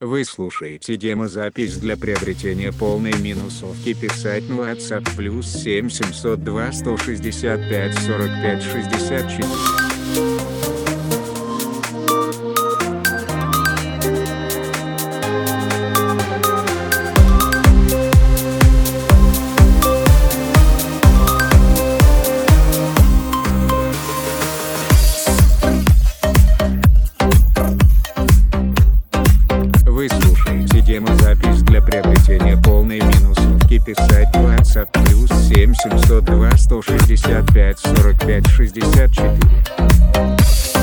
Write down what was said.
Вы слушаете демозапись для приобретения полной минусовки. Писать на WhatsApp +7 702 165 45 64. Вы слушаете демозапись для приобретения полной минусовки. Писать на WhatsApp +7 702 165 45 64.